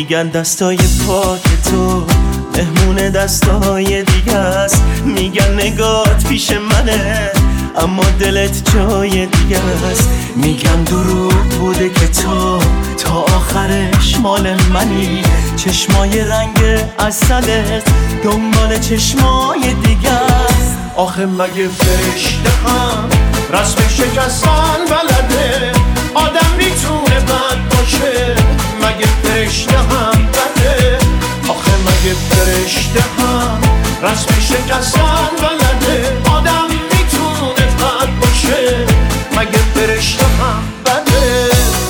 میگن دستای پاک تو مهمون دستای دیگه است. میگن نگات پیش منه اما دلت جای دیگه است. میگن دروغ بوده که تو تا آخرش مال منی. چشمای رنگ عسلت دنبال چشمای دیگه است. آخه مگه فرشته هم رسم شکستن بلده؟ آدم میتونه بد باشه؟ مگه فرشته هم بده؟ آخه مگه فرشته هم رسم شکستن بلده؟ آدم میتونه بد باشه؟ مگه فرشته هم بده؟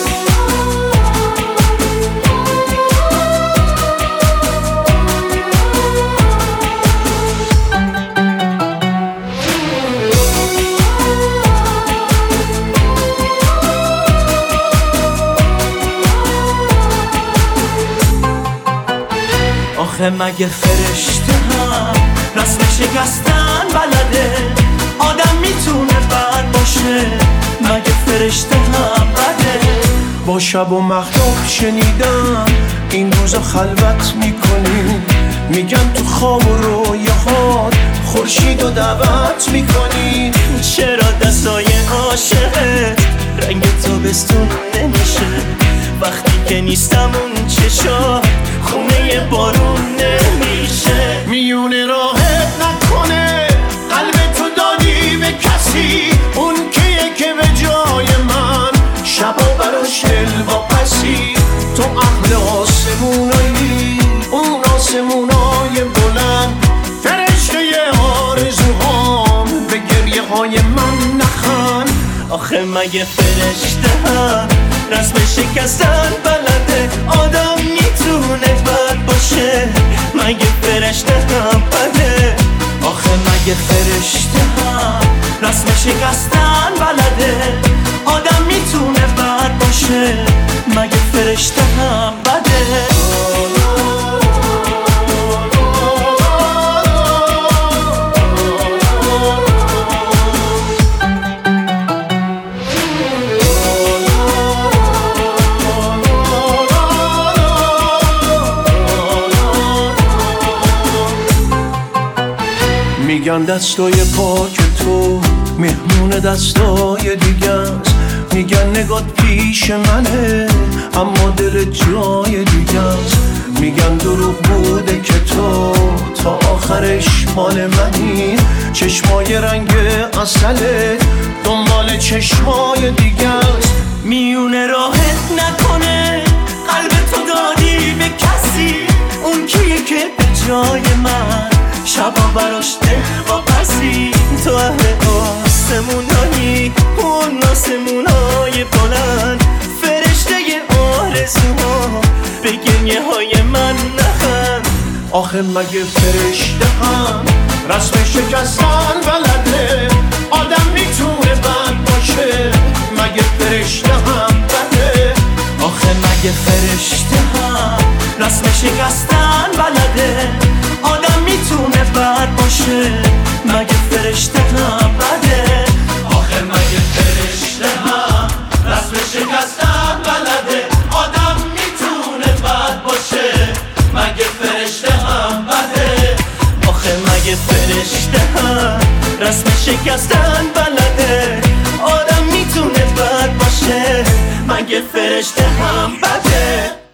آخه مگه فرشته هم رسم شکستن بلده؟ آدم میتونه بد باشه؟ مگه فرشته هم بده؟ با شب و مخلوق شنیدم این روزا خلوت میکنی. میگن تو خواب و رویاهات خورشید و دعوت میکنی. چرا دستای عاشقت رنگ تابستون نمیشه؟ وقتی که نیستم اون چشا خونه بارون نمیشه. میونه راحت نکنه قلب تو دادی به کسی، اون کیه که به جای من شبا براش دل واپسی. تو اهل آسمونایی، اون آسمونای بلند، فرشته آرزوهام، به گریه های من نخند. آخه مگه فرشته هم رسم شکستن بلده؟ آدم میتونه بد باشه؟ مگه فرشته هم بده؟ آخه مگه فرشته هم رسم شکستن بلده؟ آدم میتونه بد باشه؟ مگه فرشته هم بده؟ میگن دستای پاک تو مهمون دستای دیگه است. میگن نگات پیش منه اما دل جای دیگه است. میگن دروغ بوده که تو تا آخرش مال منی. چشمای رنگ عسلت دنبال چشمای دیگه است. میونه راحت نکنه قلب تو دادی به کسی، اون کیه که به جای من شبا براش دل واپسی. تو اهل آسمونایی، اون آسمونای بلند، فرشته آرزوها، به گریه های من نخند. آخه مگه فرشته هم رسم شکستن بلده؟ آدم میتونه بد باشه؟ مگه فرشته هم بده؟ آخه مگه فرشته هم رسم شکستن بلده؟ آدم میتونه بد باشه؟ مگه فرشته هم بده؟ آخه مگه فرشته هم رسم شکستن بلده؟ آدم میتونه بد باشه؟ مگه فرشته هم بده؟ آخه مگه فرشته هم رسم شکستن بلده؟ آدم میتونه بد باشه؟ مگه فرشته هم بده؟